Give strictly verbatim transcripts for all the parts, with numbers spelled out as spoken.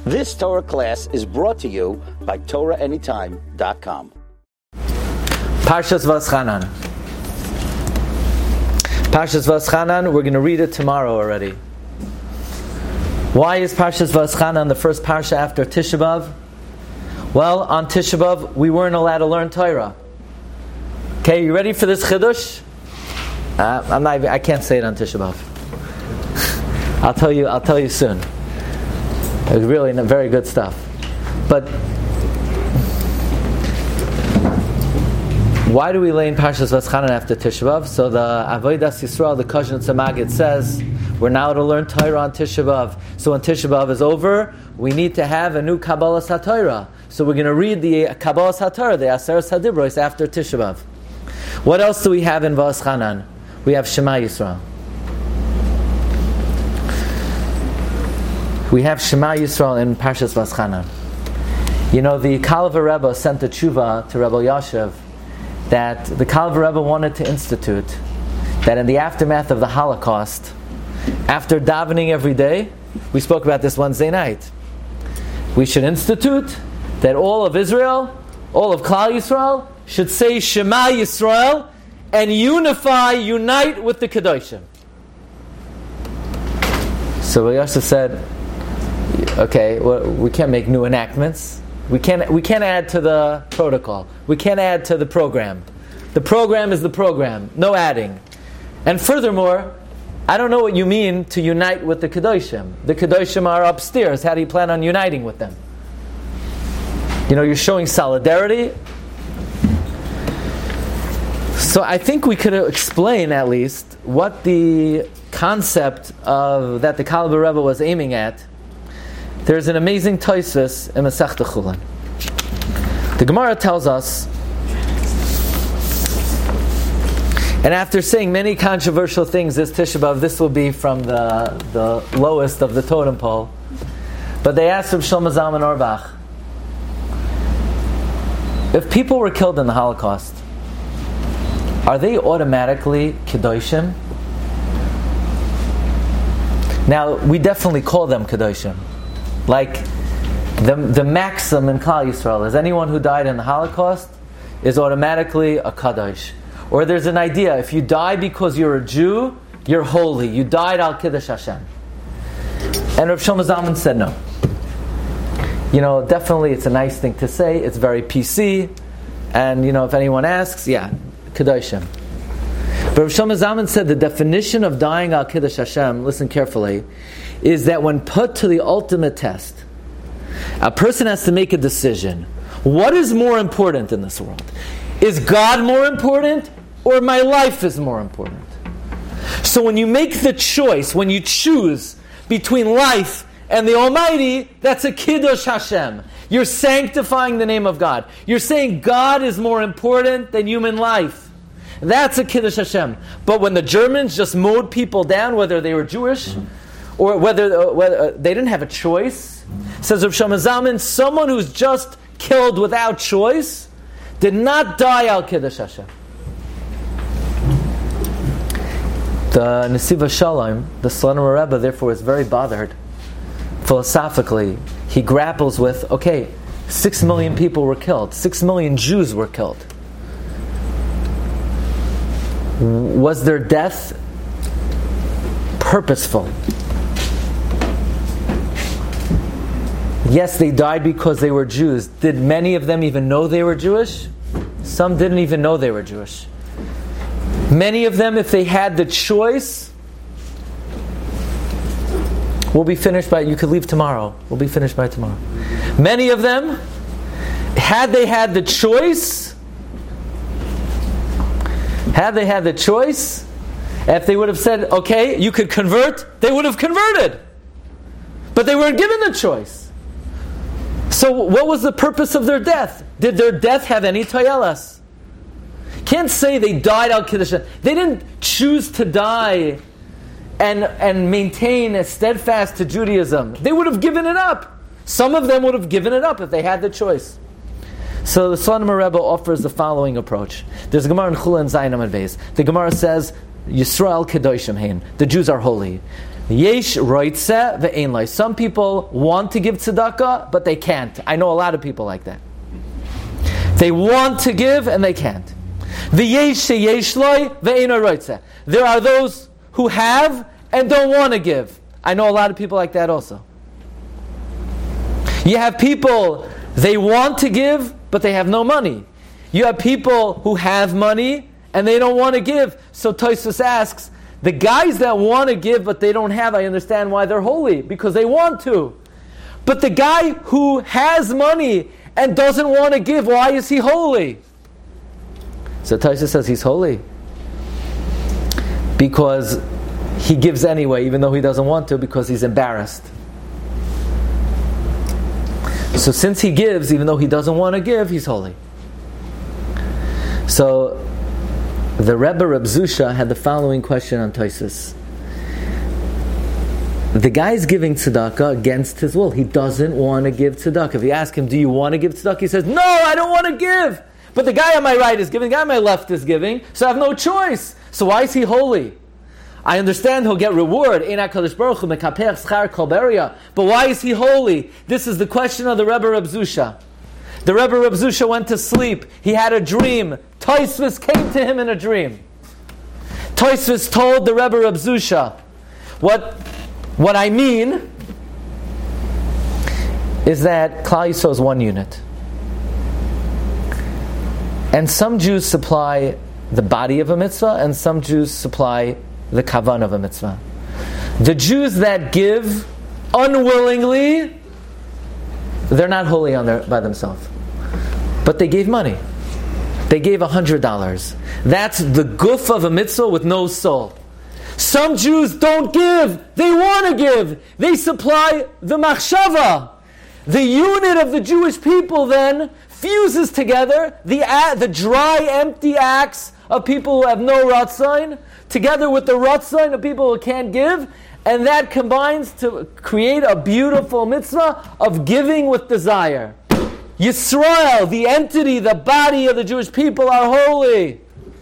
This Torah class is brought to you by Torah Anytime dot com. Parshas Va'eschanan. Parshas Va'eschanan, we're going to read it tomorrow already. Why is Parshas Va'eschanan the first parsha after Tisha B'Av? Well, on Tisha B'Av, we weren't allowed to learn Torah. Okay, you ready for this chidush? Uh, I'm not even, I can't say it on Tisha B'Av. I'll tell you. I'll tell you soon. It's really very good stuff. But why do we lay in Parshas Va'eschanan after Tisha B'Av? So the Avodas Yisrael, the Kazan Tzemagid says, we're now to learn Torah on Tisha B'Av. So when Tisha B'Av is over, we need to have a new Kabbalah HaTorah. So we're going to read the Kabbalah HaTorah, the Aseres HaDibros, after Tisha B'Av. What else do we have in Va'eschanan? We have Shema Yisrael. We have Shema Yisrael in Parshas Va'eschanan. You know, the Kalva Rebbe sent a tshuva to Rebbe Yashiv that the Kalva Rebbe wanted to institute that in the aftermath of the Holocaust, after davening every day, we spoke about this Wednesday night, we should institute that all of Israel, all of Klal Yisrael, should say Shema Yisrael and unify, unite with the Kedoshim. So Rebbe Yashiv said, okay, well, we can't make new enactments. We can't, we can't add to the protocol. We can't add to the program. The program is the program. No adding. And furthermore, I don't know what you mean to unite with the Kedoshim. The Kedoshim are upstairs. How do you plan on uniting with them? You know, you're showing solidarity. So I think we could explain at least what the concept of that the Kalva Rebbe was aiming at. There's an amazing Tosfos in Masechta Chulin. The Gemara tells us, and after saying many controversial things this Tisha B'Av, this will be from the, the lowest of the totem pole, but they asked Reb Shlomo Zalman Auerbach, if people were killed in the Holocaust, are they automatically Kedoshim? Now, we definitely call them Kedoshim. Like, the the maxim in Klal Yisrael is anyone who died in the Holocaust is automatically a Kadosh. Or there's an idea, if you die because you're a Jew, you're holy. You died al Kiddush Hashem. And Rav Shlomo Zalman said no. You know, definitely it's a nice thing to say. It's very P C. And, you know, if anyone asks, yeah, Kedoshim. But Rav Shlomo Zalman said the definition of dying al Kiddush Hashem, listen carefully, is that when put to the ultimate test, a person has to make a decision. What is more important in this world? Is God more important, or my life is more important? So when you make the choice, when you choose between life and the Almighty, that's a Kiddush Hashem. You're sanctifying the name of God. You're saying God is more important than human life. That's a Kiddush Hashem. But when the Germans just mowed people down, whether they were Jewish, or whether, uh, whether uh, they didn't have a choice, says Rav Shlomo Zalman, someone who's just killed without choice did not die al Kiddush Hashem. The Nesiva Shalom, the Slonimer Rebbe, therefore is very bothered. Philosophically, he grapples with, okay, six million people were killed, six million Jews were killed. Was their death purposeful? Yes, they died because they were Jews. Did many of them even know they were Jewish? Some didn't even know they were Jewish. Many of them, if they had the choice, we'll be finished by, you could leave tomorrow. We'll be finished by tomorrow. Many of them, had they had the choice, had they had the choice, if they would have said, okay, you could convert, they would have converted. But they weren't given the choice. So what was the purpose of their death? Did their death have any toyelas? Can't say they died al Kiddush. They didn't choose to die and and maintain a steadfast to Judaism. They would have given it up. Some of them would have given it up if they had the choice. So the Slonimer Rebbe offers the following approach. There's a Gemara in Chulin Zayin Amud Beis. The Gemara says, Yisrael Kedoshim Hein. The Jews are holy. Yesh roitze ve'ein lo. Some people want to give tzedakah, but they can't. I know a lot of people like that. They want to give and they can't. V'yesh sheyesh lo ve'ein roitze. There are those who have and don't want to give. I know a lot of people like that also. You have people, they want to give, but they have no money. You have people who have money and they don't want to give. So Tosfos asks, the guys that want to give but they don't have, I understand why they're holy, because they want to. But the guy who has money and doesn't want to give, why is he holy? So Tosfos says he's holy because he gives anyway, even though he doesn't want to, because he's embarrassed. So since he gives, even though he doesn't want to give, he's holy. So the Rebbe Reb Zusha had the following question on Tosfos. The guy's giving tzedakah against his will. He doesn't want to give tzedakah. If you ask him, do you want to give tzedakah? He says, no, I don't want to give. But the guy on my right is giving, the guy on my left is giving, so I have no choice. So why is he holy? I understand he'll get reward. But why is he holy? This is the question of the Rebbe Reb Zusha. The Rebbe Reb Zusha went to sleep. He had a dream. Tosfos came to him in a dream. Tosfos told the Rebbe Reb Zusha, what, what I mean is that Klal Yisrael is one unit. And some Jews supply the body of a mitzvah, and some Jews supply the kavan of a mitzvah. The Jews that give unwillingly, they're not holy on their, by themselves. But they gave money. They gave a hundred dollars. That's the guf of a mitzvah with no soul. Some Jews don't give. They want to give. They supply the machshava. The unit of the Jewish people then fuses together the the dry, empty acts of people who have no ratzon, together with the ratzon of people who can't give, and that combines to create a beautiful mitzvah of giving with desire. Yisrael, the entity, the body of the Jewish people, are holy.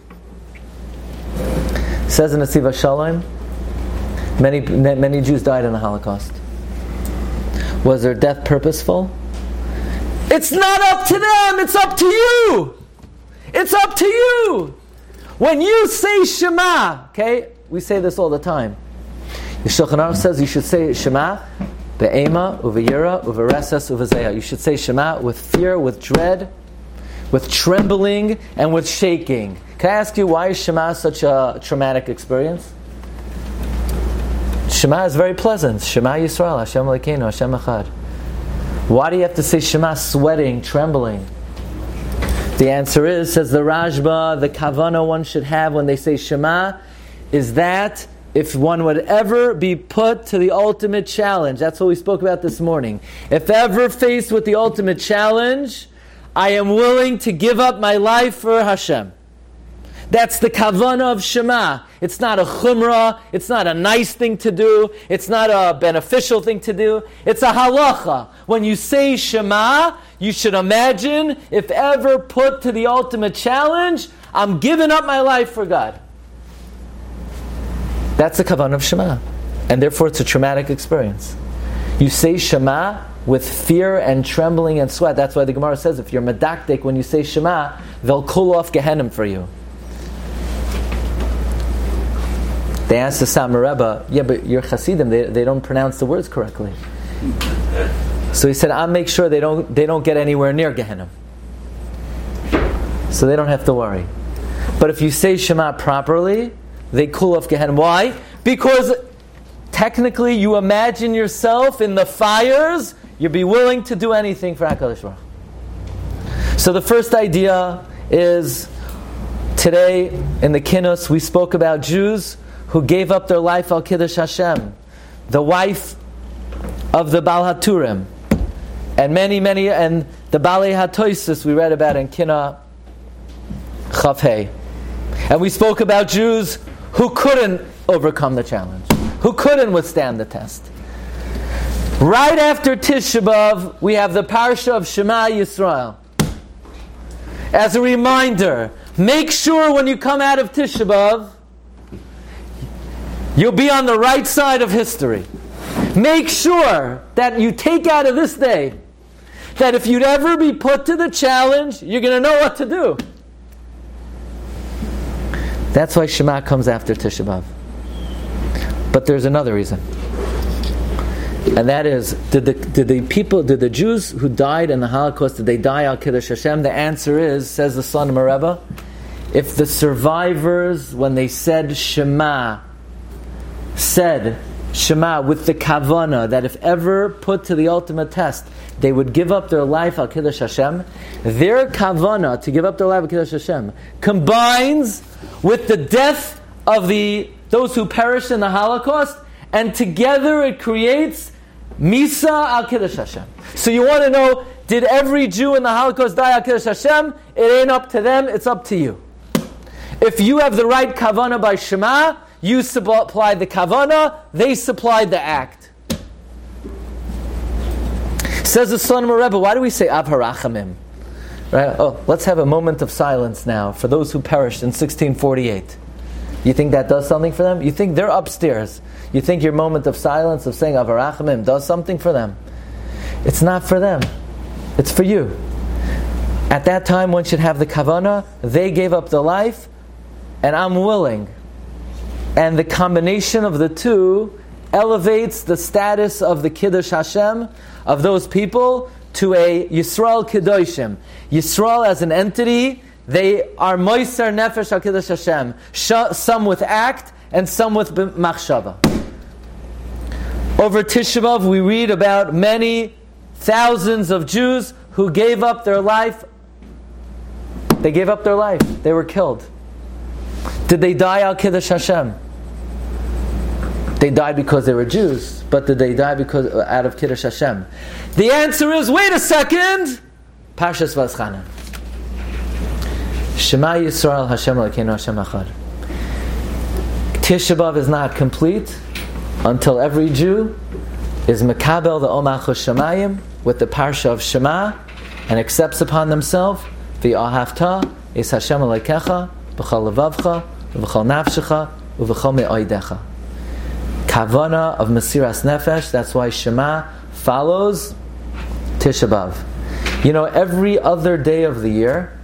It says in the Siva Shalom, many many Jews died in the Holocaust. Was their death purposeful? It's not up to them, it's up to you. It's up to you. When you say Shema, okay, we say this all the time. The Shulchan Aruch says you should say Shema be'ema, uveyira, uveresas, uvezeya. You should say Shema with fear, with dread, with trembling, and with shaking. Can I ask you, why is Shema such a traumatic experience? Shema is very pleasant. Shema Yisrael, Hashem Elokeinu, Hashem Echad. Why do you have to say Shema sweating, trembling? The answer is, says the Rashba, the kavanah one should have when they say Shema is that if one would ever be put to the ultimate challenge, that's what we spoke about this morning. If ever faced with the ultimate challenge, I am willing to give up my life for Hashem. That's the kavanah of Shema. It's not a chumrah, it's not a nice thing to do, it's not a beneficial thing to do, it's a halacha. When you say Shema, you should imagine, if ever put to the ultimate challenge, I'm giving up my life for God. That's the kavanah of Shema. And therefore it's a traumatic experience. You say Shema with fear and trembling and sweat. That's why the Gemara says if you're medakdek when you say Shema, they'll cool off Gehenim for you. They asked the Satmar Rebbe, yeah, but you're Hasidim, they, they don't pronounce the words correctly. So he said, I'll make sure they don't they don't get anywhere near Gehenim. So they don't have to worry. But if you say Shema properly, they cool off Gehenim. Why? Because technically you imagine yourself in the fires, you'd be willing to do anything for HaKadosh Baruch Hu. So the first idea is, today in the Kinus we spoke about Jews who gave up their life al Kiddush Hashem, the wife of the Baal HaTurim, and many, many, and the Balei HaToisus we read about in Kina Chaf Hei. And we spoke about Jews who couldn't overcome the challenge, who couldn't withstand the test. Right after Tisha B'Av, we have the Parsha of Shema Yisrael. As a reminder, make sure when you come out of Tisha B'Av, you'll be on the right side of history. Make sure that you take out of this day that if you'd ever be put to the challenge, you're going to know what to do. That's why Shema comes after Tisha B'Av. But there's another reason. And that is, did the did the people, did the Jews who died in the Holocaust, did they die al Kiddush Hashem? The answer is, says the son of Mereba, if the survivors, when they said Shema, said Shema with the kavana, that if ever put to the ultimate test, they would give up their life al Kiddush Hashem, their kavana to give up their life al Kiddush Hashem combines with the death of the those who perished in the Holocaust, and together it creates Misa al Kiddush Hashem. So you want to know, did every Jew in the Holocaust die al Kiddush Hashem? It ain't up to them, it's up to you. If you have the right kavana by Shema, you supplied the kavana, they supplied the act. Says the son of Rebbe, why do we say Av HaRachamim? Right? Oh, let's have a moment of silence now for those who perished in sixteen forty-eight. You think that does something for them? You think they're upstairs. You think your moment of silence of saying Av HaRachamim does something for them? It's not for them. It's for you. At that time, one should have the kavana. They gave up their life, and I'm willing. And the combination of the two elevates the status of the Kiddush Hashem, of those people, to a Yisrael Kiddushim. Yisrael as an entity, they are Moiser Nefesh al Kiddush Hashem. Some with act, and some with machshava. Over Tisha B'Av, we read about many thousands of Jews who gave up their life. They gave up their life. They were killed. Did they die al Kiddush Hashem? They died because they were Jews, but did they die because out of Kiddush Hashem? The answer is, wait a second, Parshas Va'eschanan. Shema Yisrael Hashem Elokeinu Hashem Echad. Tisha B'Av is not complete until every Jew is mekabel the Omach Shamayim with the parsha of Shema and accepts upon themselves V'ahavta es Hashem Elokecha b'chol levavcha v'chol nafshecha v'chol me'oidecha. Kavana of Mesiras Nefesh. That's why Shema follows Tisha B'Av. You know, every other day of the year,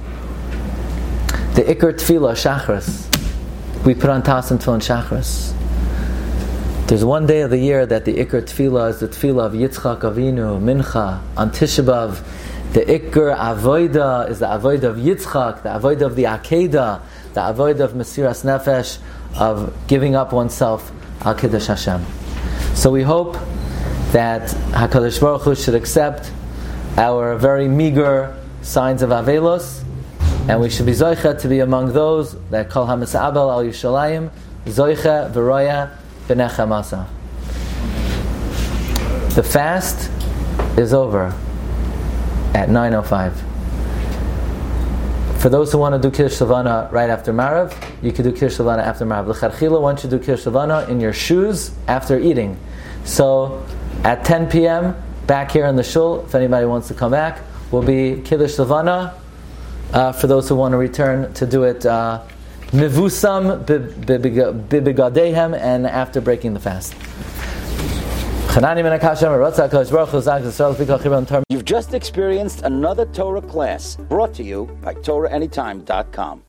the Iker Tefillah Shachris, we put on Tasim Tefillin Shachris. There's one day of the year that the Iker Tefillah is the Tefillah of Yitzchak Avinu, Mincha, on Tisha B'Av. The Iker Avoida is the Avoida of Yitzchak, the Avoida of the Akedah, the Avoida of Mesiras Nefesh, of giving up oneself al Kiddush Hashem. So we hope that HaKadosh Baruch Hu should accept our very meager signs of Avelos, and we should be Zoicha to be among those that Kol HaMisabel al Yishalayim, Zoicha V'roya B'nechem Asa. The fast is over at nine oh five. For those who want to do Kiddush Levana right after Marav, you can do Kiddush Levana after Marav. L'chadchila, one should do Kiddush Levana in your shoes after eating. So, at ten p.m., back here in the shul, if anybody wants to come back, will be Kiddush Levana uh, for those who want to return to do it Mivusam Bibigadehem and after breaking the fast. You've just experienced another Torah class brought to you by Torah Anytime dot com.